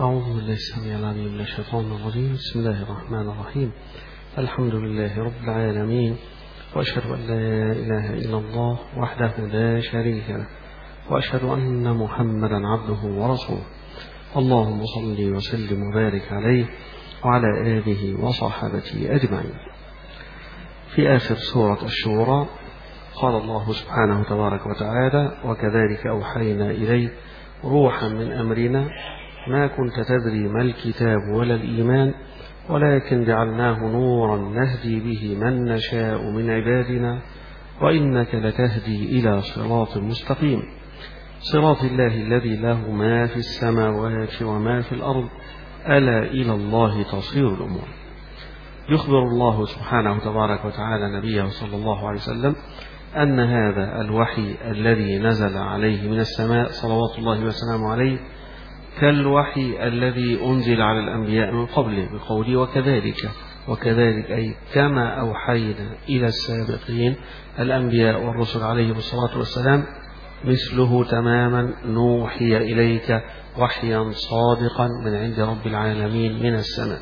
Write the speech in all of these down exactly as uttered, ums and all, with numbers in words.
أعوذ بالله السميع العليم من الشيطان الرجيم. بسم الله الرحمن الرحيم. الحمد لله رب العالمين، وأشهد أن لا إله إلا الله وحده لا شريك له، وأشهد أن محمدا عبده ورسوله. اللهم صل وسلم وبارك عليه وعلى آله وصحابته أجمعين. في آخر سورة الشورى قال الله سبحانه تبارك وتعالى: وكذلك أوحينا إليك روحا من أمرنا ما كنت تدري ما الكتاب ولا الإيمان ولكن جعلناه نورا نهدي به من نشاء من عبادنا وإنك لتهدي إلى صراط مستقيم صراط الله الذي له ما في السماوات وما في الأرض ألا إلى الله تصير الأمور. يخبر الله سبحانه تبارك وتعالى نبيه صلى الله عليه وسلم أن هذا الوحي الذي نزل عليه من السماء صلوات الله وسلامه عليه كالوحي الذي أنزل على الأنبياء من قبله، بقوله وكذلك وكذلك أي كما أوحينا إلى السابقين الأنبياء والرسل عليهم الصلاة والسلام مثله تماما نوحي إليك وحيا صادقا من عند رب العالمين من السماء.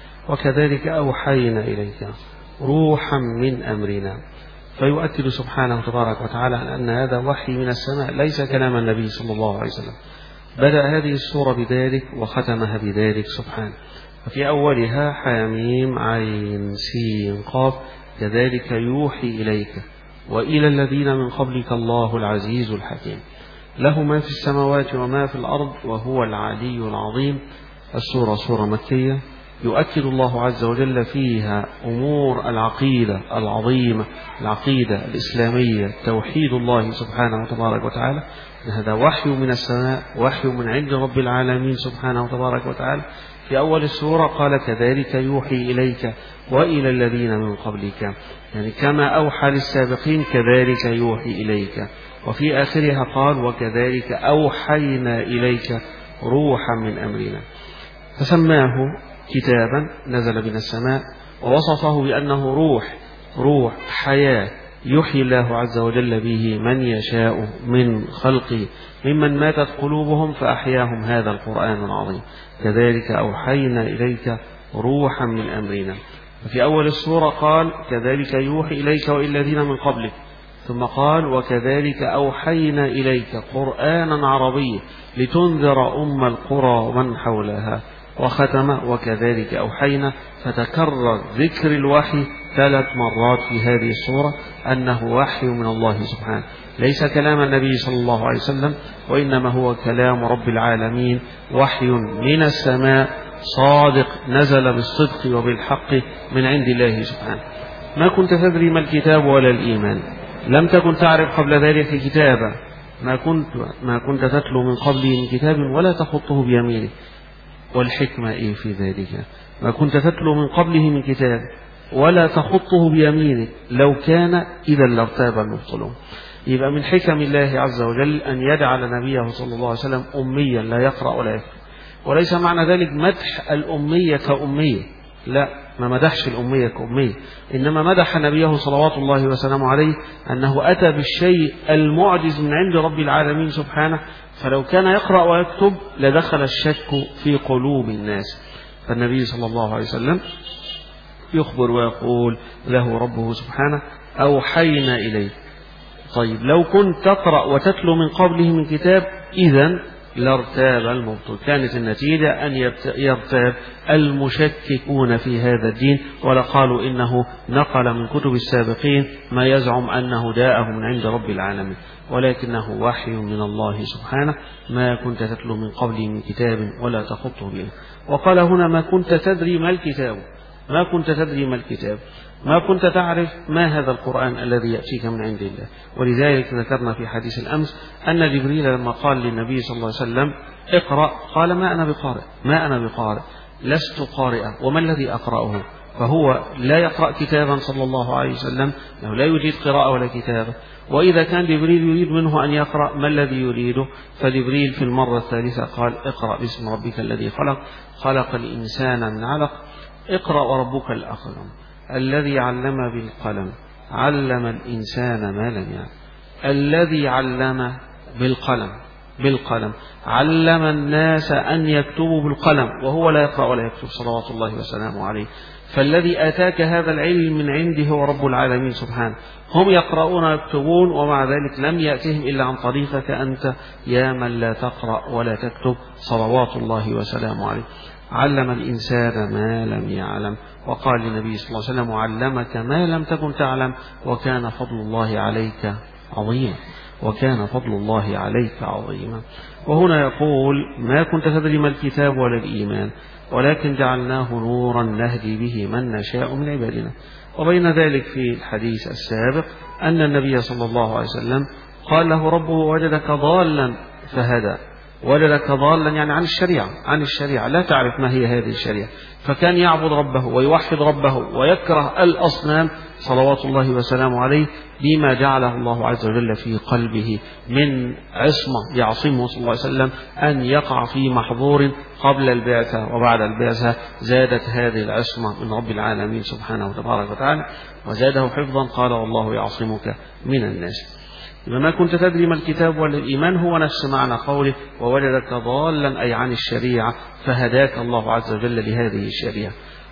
وكذلك أوحينا إليك روحا من أمرنا، فيؤكد سبحانه تبارك وتعالى أن هذا وحي من السماء ليس كلام النبي صلى الله عليه وسلم. بدأ هذه السورة بذلك وختمها بذلك سبحانه. وفي أولها حاميم عين سين قاف كذلك يوحي إليك وإلى الذين من قبلك الله العزيز الحكيم له ما في السماوات وما في الأرض وهو العلي العظيم. السورة سورة مكية يؤكد الله عز وجل فيها أمور العقيدة العظيمة، العقيدة الإسلامية، توحيد الله سبحانه وتبارك وتعالى. هذا وحي من السماء، وحي من عند رب العالمين سبحانه وتبارك وتعالى. في أول السورة قال كذلك يوحي إليك وإلى الذين من قبلك، يعني كما أوحى للسابقين كذلك يوحي إليك. وفي آخرها قال وكذلك أوحينا إليك روحا من أمرنا، فسماه كتابا نزل من السماء ووصفه بأنه روح روح حياة يحيي الله عز وجل به من يشاء من خلقه ممن ماتت قلوبهم فأحياهم هذا القرآن العظيم. كذلك أوحينا إليك روحا من أمرنا. في أول السورة قال كذلك يوحي إليك وإلى الذين من قبلك، ثم قال وكذلك أوحينا إليك قرآنا عربيا لتنذر أم القرى ومن حولها، وختم وكذلك أوحينا. فتكرر ذكر الوحي ثلاث مرات في هذه السورة أنه وحي من الله سبحانه، ليس كلام النبي صلى الله عليه وسلم، وإنما هو كلام رب العالمين، وحي من السماء صادق نزل بالصدق وبالحق من عند الله سبحانه. ما كنت تدري ما الكتاب ولا الإيمان، لم تكن تعرف قبل ذلك كتابا، ما كنت ما كنت تتلو من قبله من كتاب ولا تخطه بيمينك. والحكمة إيه في ذلك؟ ما كنت تتلو من قبله من كتاب ولا تخطه بيمينك، لو كان إذا لارتاب المبطلون. يبقى من حكم الله عز وجل أن يجعل نبيه صلى الله عليه وسلم أميا لا يقرأ ولا يكتب. وليس معنى ذلك مدح الأمية كأمية، لا، ما مدحش الأمية كأمية، إنما مدح نبيه صلوات الله وسلامه عليه أنه أتى بالشيء المعجز من عند رب العالمين سبحانه، فلو كان يقرأ ويكتب لدخل الشك في قلوب الناس. فالنبي صلى الله عليه وسلم يخبر ويقول له ربه سبحانه أوحينا إليه. طيب لو كنت تقرأ وتتلو من قبله من كتاب إذن لارتاب المبطل، كانت النتيجة أن يرتاب المشككون في هذا الدين ولقالوا إنه نقل من كتب السابقين ما يزعم أنه جاءه من عند رب العالمين، ولكنه وحي من الله سبحانه ما كنت تتلو من قبله من كتاب ولا تخطه به. وقال هنا ما كنت تدري ما الكتاب، ما كنت تدري ما الكتاب، ما كنت تعرف ما هذا القرآن الذي يأتيك من عند الله. ولذلك ذكرنا في حديث الأمس أن جبريل لما قال للنبي صلى الله عليه وسلم اقرأ قال ما أنا بقارئ ما أنا بقارئ لست قارئا وما الذي أقرأه، فهو لا يقرأ كتابا صلى الله عليه وسلم، أنه لا يريد قراءة ولا كتابة. وإذا كان جبريل يريد منه أن يقرأ ما الذي يريده، فجبريل في المرة الثالثة قال اقرأ باسم ربك الذي خلق خلق الإنسان من علق اقرأ وربك الأكرم الذي علم بالقلم علم الإنسان ما لم يعلم. الذي علم بالقلم بالقلم، علم الناس أن يكتبوا بالقلم وهو لا يقرأ ولا يكتب صلوات الله وسلامه عليه. فالذي آتاك هذا العلم من عنده هو رب العالمين سبحانه. هم يقرؤون ويكتبون ومع ذلك لم يأتهم إلا عن طريقك أنت يا من لا تقرأ ولا تكتب صلوات الله وسلامه عليه. علم الإنسان ما لم يعلم، وقال للنبي صلى الله عليه وسلم: علمك ما لم تكن تعلم وكان فضل الله عليك عظيما، وكان فضل الله عليك عظيما. وهنا يقول: ما كنت تدري ما الكتاب ولا الإيمان ولكن جعلناه نورا نهدي به من نشاء من عبادنا. وبين ذلك في الحديث السابق أن النبي صلى الله عليه وسلم قال له ربه: وجدك ضالا فهدى. وجدك ضالا يعني عن الشريعة، عن الشريعة لا تعرف ما هي هذه الشريعة، فكان يعبد ربه ويوحد ربه ويكره الأصنام صلوات الله وسلامه عليه بما جعله الله عز وجل في قلبه من عصمة يعصمه صلى الله عليه وسلم أن يقع في محظور قبل البعثة وبعد البعثة. زادت هذه العصمة من رب العالمين سبحانه وتبارك وتعالى وزاده حفظا. قال: والله يعصمك من الناس. ما كنت تدري ما الكتاب ولا الإيمان هو نفس معنى قوله: ووجدك ضالا أي عن الشريعة فهداك الله عز وجل لهذه الشريعة.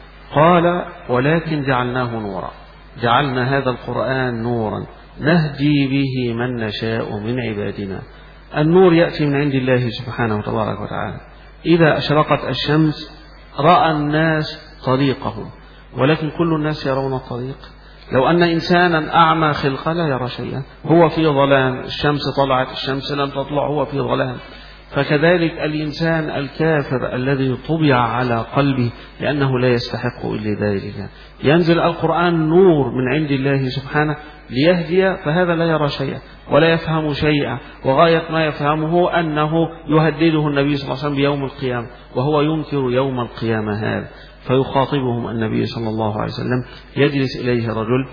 قال: ولكن جعلناه نورا، جعلنا هذا القرآن نورا نهدي به من نشاء من عبادنا. النور يأتي من عند الله سبحانه وتبارك وتعالى. إذا أشرقت الشمس رأى الناس طريقهم، ولكن كل الناس يرون الطريق. لو أن إنسانا أعمى خلقه لا يرى شيئا، هو في ظلام، الشمس طلعت الشمس لم تطلع، هو في ظلام. فكذلك الإنسان الكافر الذي طبع على قلبه لأنه لا يستحق إلا ذلك، ينزل القرآن نور من عند الله سبحانه ليهدي، فهذا لا يرى شيئا ولا يفهم شيئا، وغاية ما يفهمه أنه يهدده النبي صلى الله عليه وسلم بيوم القيامة وهو ينكر يوم القيامة هذا. فيخاطبهم النبي صلى الله عليه وسلم، يجلس إليه رجل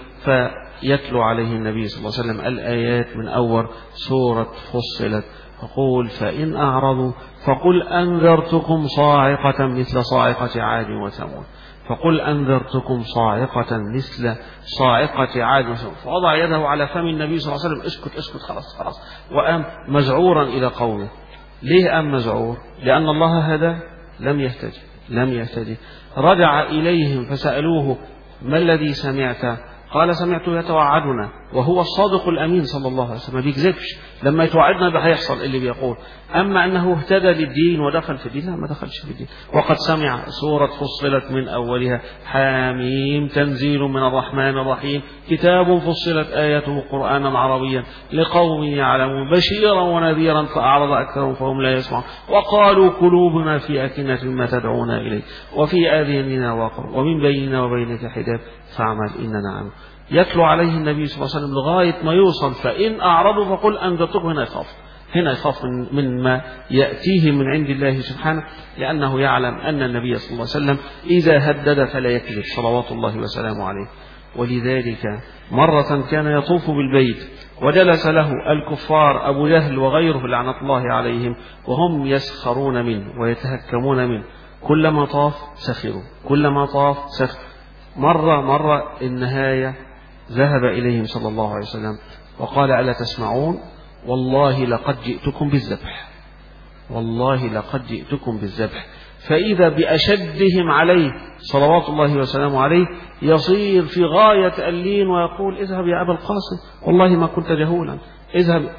فيتلو عليه النبي صلى الله عليه وسلم الآيات من أول سورة فصلت، فقول: فإن أعرضوا فقل أنذرتكم صاعقة مثل صاعقة عاد وثمود، فقل أنذرتكم صاعقة مثل صاعقة عاد وثمود. فوضع يده على فم النبي صلى الله عليه وسلم: اسكت اسكت خلاص خلاص، وقام مزعورا إلى قومه. ليه قام مزعور؟ لأن الله هدى لم يهتدي لم يهتدي. رجع إليهم فسألوه: ما الذي سمعت؟ قال: سمعته يتوعدنا، وهو الصادق الأمين صلى الله عليه وسلم، ما بيكذبش، لما يتوعدنا ده هيحصل اللي بيقول. أما أنه اهتدى للدين ودخل في الدين، لا ما دخلش في الدين. وقد سمع سورة فصلت من أولها: حاميم تنزيل من الرحمن الرحيم كتاب فصلت آياته قرآنا عربيا لقوم يعلمون بشيرا ونذيرا فأعرض أكثرهم فهم لا يسمعون وقالوا قلوبنا في أكنة مما تدعونا إليه وفي آذاننا وقر ومن بيننا وبينك حجاب فاعمل إننا عنه. يتلو عليه النبي صلى الله عليه وسلم لغاية ما يوصل: فإن أعرضوا فقل أنذرتكم. هنا يخاف هنا يخاف من, من ما يأتيه من عند الله سبحانه، لأنه يعلم أن النبي صلى الله عليه وسلم إذا هدد فلا يكذب صلوات الله وسلامه عليه. ولذلك مرة كان يطوف بالبيت وجلس له الكفار أبو جهل وغيره لعنة الله عليهم وهم يسخرون منه ويتهكمون منه. كلما طاف سخروا كلما طاف سخروا. مرة مرة النهاية ذهب إليهم صلى الله عليه وسلم وقال: ألا تسمعون؟ والله لقد جئتكم بالذبح، والله لقد جئتكم بالذبح. فإذا بأشدهم عليه صلوات الله وسلامه عليه يصير في غاية اللين ويقول: اذهب يا أبا القاسم، والله ما كنت جهولا، اذهب.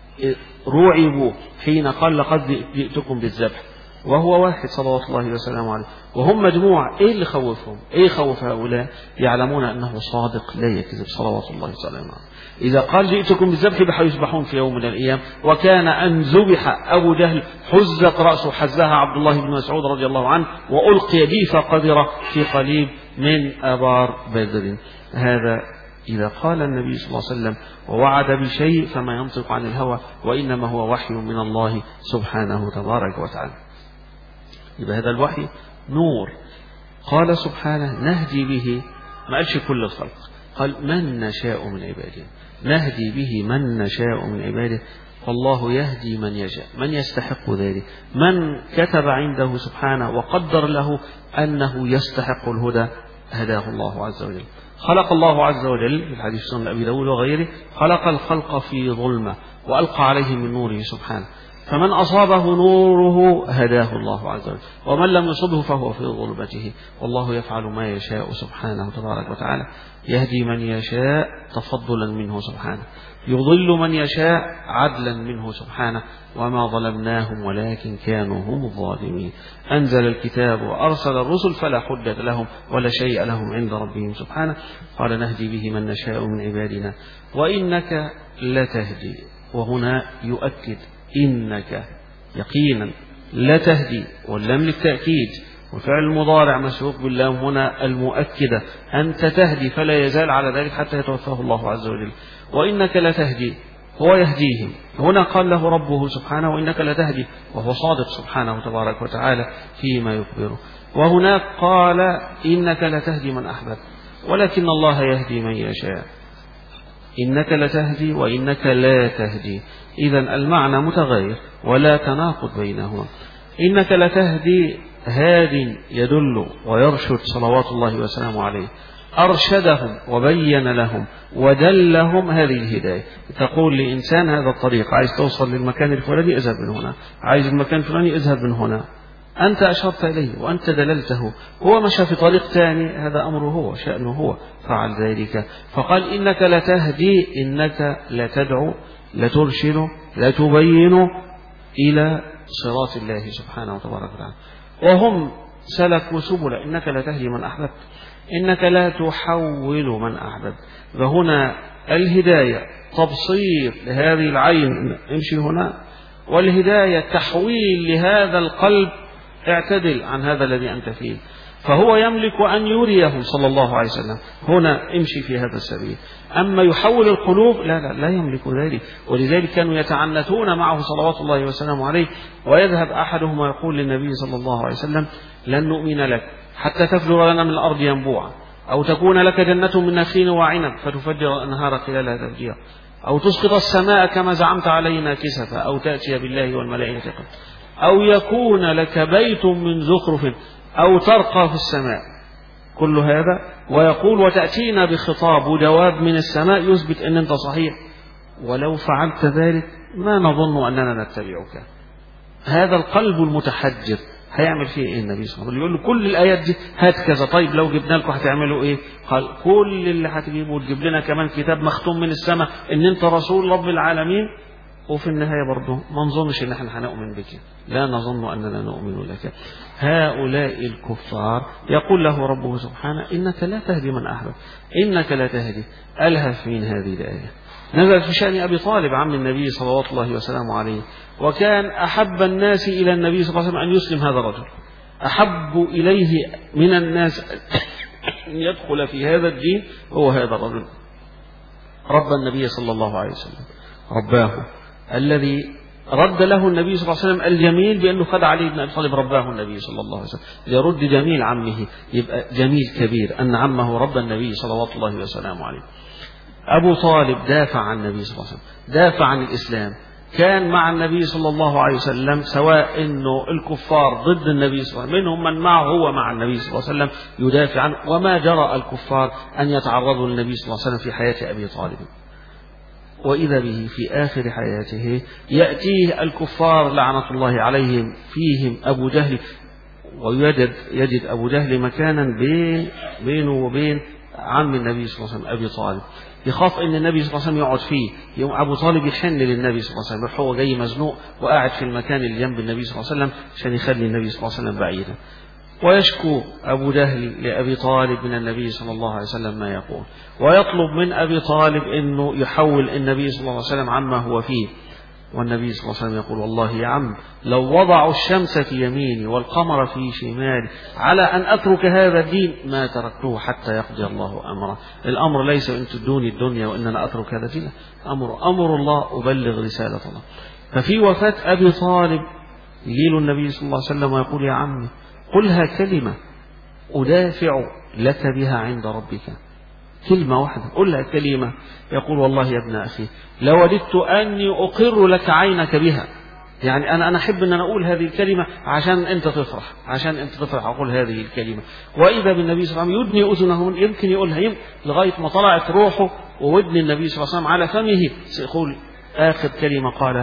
رعبوا حين قال: لقد جئتكم بالذبح، وهو واحد صلوات الله وسلامه عليه، وهم مجموعة. ايه اللي خوفهم؟ ايه خوف هؤلاء؟ يعلمون انه صادق لا يكذب صلوات الله وسلامه عليه. اذا قال: جئتكم بالذبح بحيذبحون في يوم من الايام. وكان ان ذبح ابو جهل حزت راسه، حزها عبد الله بن مسعود رضي الله عنه والقي جيفه قذره في قليب من ابار بدر. هذا إذا قال النبي صلى الله عليه وسلم ووعد بشيء فما ينطق عن الهوى وإنما هو وحي من الله سبحانه تبارك وتعالى. يبقى هذا الوحي نور. قال سبحانه: نهدي به، ما قالش كل الخلق، قال من نشاء من عباده، نهدي به من نشاء من عباده. فالله يهدي من يشاء، من يستحق ذلك، من كتب عنده سبحانه وقدر له أنه يستحق الهدى هداه الله عز وجل. خلق الله عز وجل في الحديث سنن أبي داود وغيره: خلق الخلق في ظلمة وألقى عليهم من نوره سبحانه. فمن أصابه نوره هداه الله عز وجل، ومن لم يصبه فهو في ظلمته، والله يفعل ما يشاء سبحانه تبارك وتعالى، يهدي من يشاء تفضلا منه سبحانه، يضل من يشاء عدلا منه سبحانه، وما ظلمناهم ولكن كانوا هم الظالمين. أنزل الكتاب وأرسل الرسل فلا حجة لهم ولا شيء لهم عند ربهم سبحانه. قال نهدي به من نشاء من عبادنا وإنك لتهدي، وهنا يؤكد إنك يقينا لتهدي، واللام للتأكيد، والفعل المضارع مسبوق باللام هنا المؤكدة، أنت تهدي فلا يزال على ذلك حتى يتوفاه الله عز وجل. وإنك لتهدي هو يهديهم، هنا قال له ربه سبحانه وإنك لتهدي، وهو صادق سبحانه تبارك وتعالى فيما يخبره. وهناك قال إنك لتهدي من أحببت، ولكن الله يهدي من يشاء. إنك لتهدي وإنك لا تهدي، إذن المعنى متغير ولا تناقض بينهما. إنك لتهدي هاد يدل ويرشد صلوات الله وسلامه عليه، أرشدهم وبين لهم ودلهم هذه الهداية. تقول لإنسان هذا الطريق، عايز توصل للمكان الفلاني اذهب من هنا، عايز المكان الفلاني اذهب من هنا، أنت أشرت إليه وأنت دللته، هو مشى في طريق ثاني، هذا أمره هو، شأنه هو، فعل ذلك. فقال إنك لتهدي، إنك لتدعو، لترشد، لتبين إلى صراط الله سبحانه وتبارك وتعالى. وهم سلكوا سبل، إنك لتهدي من أحببت، إنك لا تحول من أحببت. فهنا الهداية تبصير لهذه العين امشي هنا، والهداية تحويل لهذا القلب اعتدل عن هذا الذي أنت فيه، فهو يملك أن يريه صلى الله عليه وسلم هنا امشي في هذا السبيل. أما يحول القلوب لا لا لا يملك ذلك، ولذلك كانوا يتعنتون معه صلوات الله وسلامه عليه، ويذهب أحدهم ويقول للنبي صلى الله عليه وسلم لن نؤمن لك حتى تفجر لنا من الأرض ينبوعا، أو تكون لك جنة من نخيل وعنب فتفجر الأنهار خلالها تفجيرا، أو تسقط السماء كما زعمت علينا كسفا، أو تأتي بالله والملائكة قبلا، أو يكون لك بيت من زخرف، أو ترقى في السماء. كل هذا ويقول وتأتينا بخطاب ودواب من السماء يثبت أن أنت صحيح، ولو فعلت ذلك ما نظن أننا نتبعك. هذا القلب المتحجر هيعمل فيه ايه النبي صلى الله عليه وسلم؟ يقول له كل الايات دي هات كذا، طيب لو جبنا لكم هتعملوا ايه؟ قال كل اللي هتجيبوا وتجيب لنا كمان كتاب مختوم من السماء ان انت رسول رب العالمين، وفي النهايه برضه ما نظنش ان احنا هنؤمن بك، لا نظن اننا نؤمن لك. هؤلاء الكفار يقول له ربه سبحانه انك لا تهدي من احببت، انك لا تهدي. الهف من هذه الايه نزل في شأن أبي طالب عم النبي صلوات الله وسلامه عليه، وكان أحب الناس إلى النبي صلى الله عليه وسلم أن يسلم هذا الرجل، أحب إليه من الناس أن يدخل في هذا الدين هو هذا الرجل. رب النبي صلى الله عليه وسلم، رباه الذي رد له النبي صلى الله عليه وسلم الجميل بأنه خد علي بن أبي طالب، رباه النبي صلى الله عليه وسلم يرد جميل عمه، يبقى جميل كبير أن عمه رب النبي صلوات الله وسلامه عليه. أبو طالب دافع عن النبي صلى الله عليه وسلم، دافع عن الإسلام، كان مع النبي صلى الله عليه وسلم، سواء أنه الكفار ضد النبي صلى الله عليه وسلم منهم من معه هو مع النبي صلى الله عليه وسلم يدافع عنه، وما جرى الكفار أن يتعرضوا للنبي صلى الله عليه وسلم في حياة أبي طالب. وإذا به في آخر حياته يأتيه الكفار لعنة الله عليهم فيهم أبو جهل، ويجد يجد أبو جهل مكانا بين بينه وبين عم النبي صلى الله عليه وسلم أبي طالب، يخاف ان النبي صلى الله عليه وسلم يقعد فيه، يوم ابو طالب يحن للنبي صلى الله عليه وسلم، هو جاي مزنوق وقاعد في المكان اللي جنب النبي صلى الله عليه وسلم عشان يخلي النبي صلى الله عليه وسلم بعيدا. ويشكو ابو جهل لابي طالب من النبي صلى الله عليه وسلم ما يقول، ويطلب من ابي طالب انه يحول النبي صلى الله عليه وسلم عما هو فيه. والنبي صلى الله عليه وسلم يقول والله يا عم لو وضعوا الشمس في يميني والقمر في شمالي على أن أترك هذا الدين ما تركته حتى يقضي الله أمره. الأمر ليس أن تدوني الدنيا وإن أنا أترك هذا الدين، أمر أمر الله، أبلغ رسالة الله. ففي وفاة أبي طالب يجيل النبي صلى الله عليه وسلم ويقول يا عمي قلها كلمة أدافع لك بها عند ربك، كلمة واحدة قلها كلمة. يقول والله يا ابن أخي لوددت أني أقر لك عينك بها، يعني أنا أنا أحب أن أنا أقول هذه الكلمة عشان أنت تفرح، عشان أنت تفرح أقول هذه الكلمة. وإذا بالنبي صلى الله عليه وسلم يدني أذنه، يمكن يقولها يمكن لغاية ما طلعت روحه وودن النبي صلى الله عليه وسلم على فمه، سيقول آخر كلمة قالها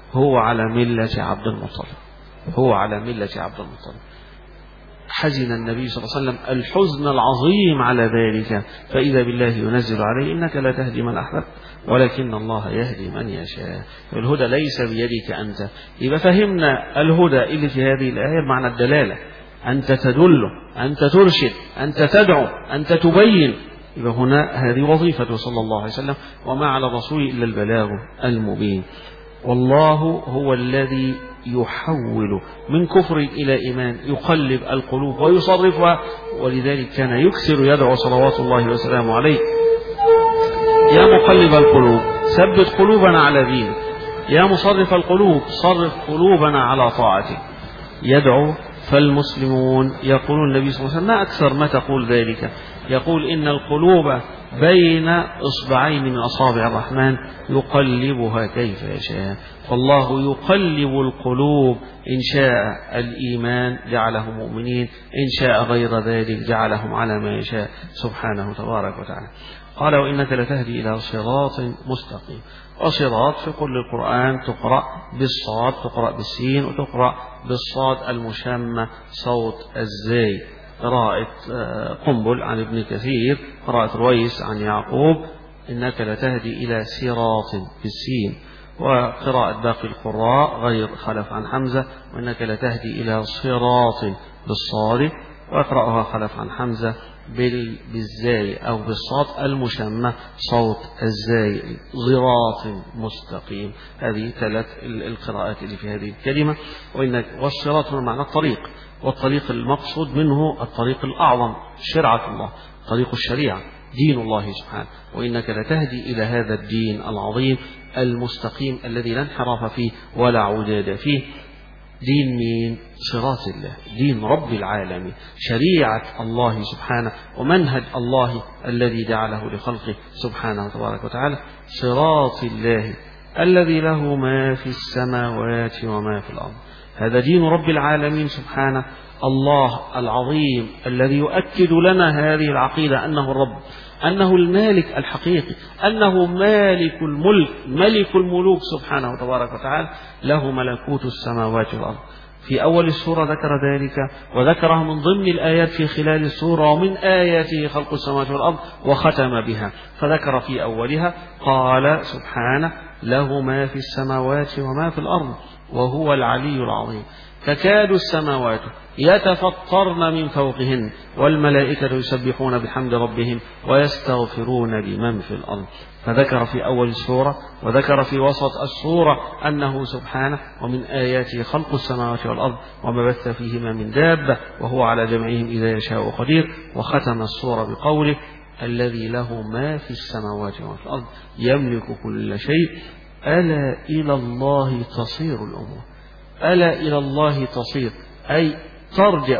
هو على ملة عبد المطلب، هو على ملة عبد المطلب. حزن النبي صلى الله عليه وسلم الحزن العظيم على ذلك، فإذا بالله ينزل عليه إنك لا تهدي من أحببت ولكن الله يهدي من يشاء، الهدى ليس بيدك أنت. يبقى فهمنا الهدى اللي في هذه الآية بمعنى الدلالة، أنت تدل، أنت ترشد، أنت تدعو، أنت تبين. يبقى هنا هذه وظيفته صلى الله عليه وسلم، وما على الرسول إلا البلاغ المبين. والله هو الذي يحول من كفر إلى إيمان، يقلب القلوب ويصرفها، ولذلك كان يكثر يدعو صلوات الله وسلامه عليه: يا مقلب القلوب ثبت قلوبنا على دينك، يا مصرف القلوب صرف قلوبنا على طاعتك. يدعو، فالمسلمون يقولون النبي صلى الله عليه وسلم: ما أكثر ما تقول ذلك، يقول: إن القلوب بين إصبعين من أصابع الرحمن يقلبها كيف يشاء. فالله يقلب القلوب، إن شاء الإيمان جعلهم مؤمنين، إن شاء غير ذلك جعلهم على ما يشاء سبحانه تبارك وتعالى. قال: وإنك لتهدي إلى صراط مستقيم. وصراط في كل القرآن تقرأ بالصاد، تقرأ بالسين، وتقرأ بالصاد المشمة صوت الزاي. قراءة قنبل عن ابن كثير، قراءة رويس عن يعقوب: إنك لتهدي إلى صراط بالسين. وقراءة باقي القراء غير خلف عن حمزة: وإنك لتهدي إلى صراط بالصاد. ويقرأها خلف عن حمزة بالزاي أو بالصاد المشمة صوت الزاي، صراط مستقيم. هذه ثلاث القراءات اللي في هذه الكلمة. وإنك والصراط هو معنى الطريق، والطريق المقصود منه الطريق الأعظم، شرعة الله، طريق الشريعة، دين الله سبحانه. وإنك لتهدي إلى هذا الدين العظيم المستقيم الذي لا انحراف فيه ولا عداد فيه. دين مين؟ صراط الله، دين رب العالمين، شريعة الله سبحانه ومنهج الله الذي جعله لخلقه سبحانه تبارك وتعالى. صراط الله الذي له ما في السماوات وما في الأرض. هذا دين رب العالمين سبحانه، الله العظيم الذي يؤكد لنا هذه العقيدة أنه الرب، أنه المالك الحقيقي، أنه مالك الملك، ملك الملوك سبحانه تبارك وتعالى، له ملكوت السماوات والأرض. في أول السورة ذكر ذلك، وذكره من ضمن الآيات في خلال السورة: ومن آياته خلق السماوات والأرض، وختم بها. فذكر في أولها قال سبحانه: له ما في السماوات وما في الأرض وهو العلي العظيم. تكاد السماوات يتفطرن من فوقهن والملائكة يسبحون بحمد ربهم ويستغفرون لمن في الأرض. فذكر في أول السورة وذكر في وسط السورة أنه سبحانه: ومن آياته خلق السماوات والأرض وما بث فيهما من دابة وهو على جمعهم إذا يشاء قدير. وختم السورة بقوله: الذي له ما في السماوات وما في الأرض يملك كل شيء ألا إلى الله تصير الأمور. ألا إلى الله تصير، أي ترجع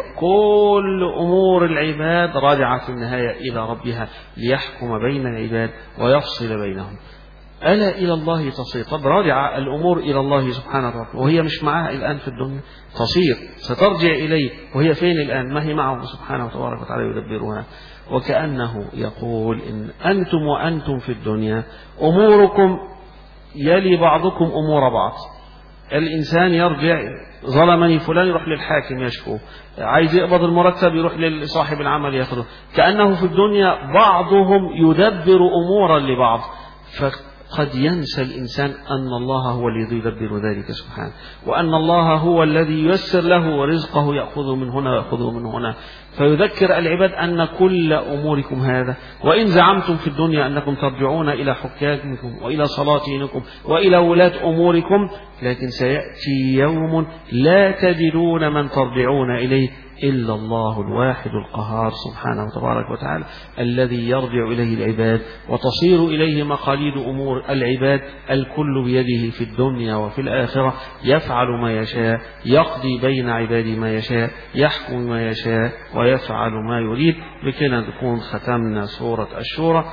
كل أمور العباد، راجعة في النهاية إلى ربها ليحكم بين العباد ويفصل بينهم. ألا إلى الله تصير. طب راجع الأمور إلى الله سبحانه وتعالى، وهي مش معها الآن في الدنيا، تصير سترجع إليه، وهي فين الآن؟ ما هي معه سبحانه وتبارك وتعالى يدبرها. وكأنه يقول: إن أنتم وأنتم في الدنيا أموركم يلي بعضكم أمور بعض. الإنسان يرجع، ظلمني فلان، يروح للحاكم يشكو، عايز يقبض المرتب يروح لصاحب العمل ياخده. كأنه في الدنيا بعضهم يدبر أمورا لبعض. فقد ينسى الإنسان أن الله هو الذي يدبر ذلك سبحانه، وأن الله هو الذي ييسر له ورزقه يأخذه من هنا ويأخذه من هنا. فيذكر العباد أن كل أموركم هذا، وإن زعمتم في الدنيا أنكم ترجعون إلى حكامكم وإلى سلاطينكم وإلى ولاة أموركم، لكن سيأتي يوم لا تجدون من ترجعون إليه إلا الله الواحد القهار سبحانه تبارك وتعالى، الذي يرجع إليه العباد وتصير إليه مقاليد أمور العباد. الكل بيده في الدنيا وفي الآخرة، يفعل ما يشاء، يقضي بين عباده ما يشاء، يحكم ما يشاء، ويفعل ما يريد. بكده نكون ختمنا سورة الشورى.